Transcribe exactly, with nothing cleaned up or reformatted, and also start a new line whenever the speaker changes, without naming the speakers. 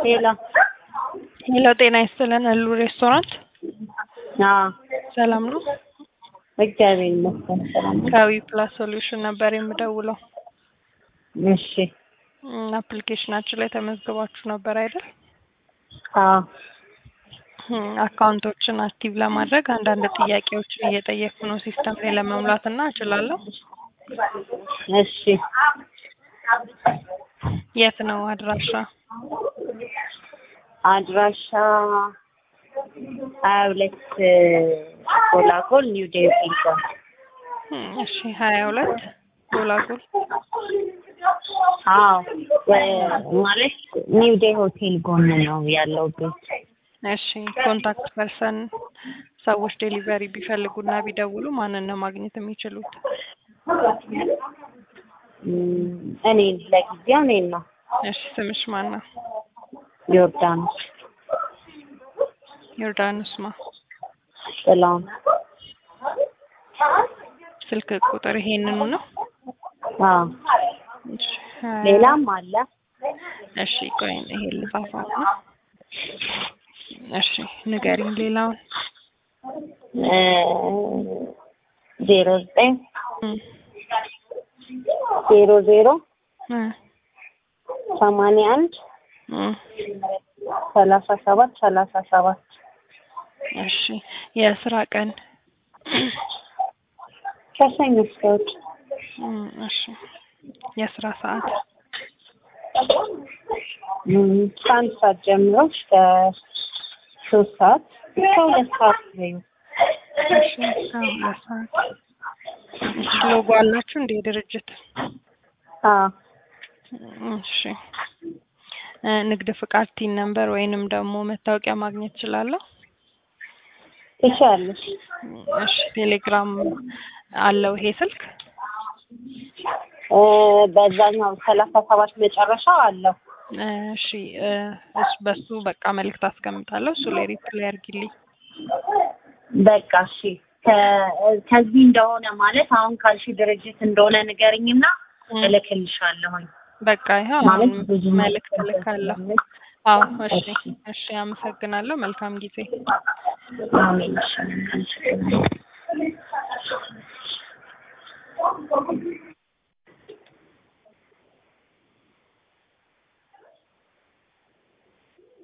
ሄሎ
ሄሎ ጤና ይስጥልን እሉ ሬስቶራንት
አዎ
ሰላም ነው?
እግዚአብሔር ይመስገን ሰላም ነው።
ከዊ ፕላስ ሶሉሽን ነበር የምደውለው።
እሺ
አፕሊኬሽናችን ላይ ተመዝግባችሁ ነበር አይደል?
አዎ
አካውንቶችን አክቲቭ ለማድረግ አንዳንድ ጥያቄዎችን እየጠየቅኩ ነው ሲስተም ላይ ለመሙላት እና እችላለሁ?
እሺ
የት ነው አድራሻ?
አድራሻ ሀያ ሁለት ጎላጎል ኒው ዴቪል ጋር።
እሺ ሀያ ሁለት ጎላጎል።
አዎ ማለት ኒው ዴይ ሆቴል ጎን ነው ያለው ቤት።
እሺ ኮንታክት ፐርሰን ሰዎች ዴሊቨሪ ቢፈልጉና ቢደውሉ ማንን ነው ማግኘት የሚችሉት?
እኔ ለጊዜው እኔን ነው።
እሺ ስምሽ ማን ነው?
ዮርዳኖስ
ዮርዳኖስ ማ?
ጥላሁን።
ስልክ ቁጥር ይሄንኑ ነው?
አዎ ሌላም አለ።
እሺ ቆይ ይሄ ልጻፈው ነው። እሺ ንገሪኝ ሌላውን።
እ ዜሮ ዘጠኝ ዜሮ ዜሮ ሰማንያ አንድ ሰላሳ ሰባት ሰላሳ ሰባት።
እሺ የስራ ቀን
ከሰኞ እስከ እሑድ።
እሺ የስራ ሰዓት
ከአንድ ሰዓት ጀምሮ እስከ ሶስት ሰዓት እስከ ሁለት ሰዓት ነው።
እሺ ሁለት ሰዓት። እሺ ሎጎ አላችሁ እንደ ድርጅት?
አዎ
እሺ ንግድ ፍቃድ ቲን ነምበር ወይንም ደግሞ መታወቂያ ማግኘት እችላለሁ?
ትችያለሽ።
እሺ ቴሌግራም አለው ይሄ ስልክ?
እ በዛኛው ሰላሳ ሰባት መጨረሻው አለው።
እሺ እሱ በሱ በቃ መልእክት አስቀምጣለሁ። እሱ ላይ ሪፕላይ አድርጊልኝ።
በቃ እሺ ከዚህ እንደሆነ ማለት አሁን ካልሽ ድርጅት እንደሆነ ንገሪኝና እልክልሻለሁ።
በቃ ይሄው
ማለት ብዙ
መልእክት እልካለሁ። አዎ እሺ እሺ አመሰግናለሁ። መልካም ጊዜ።
አሜን።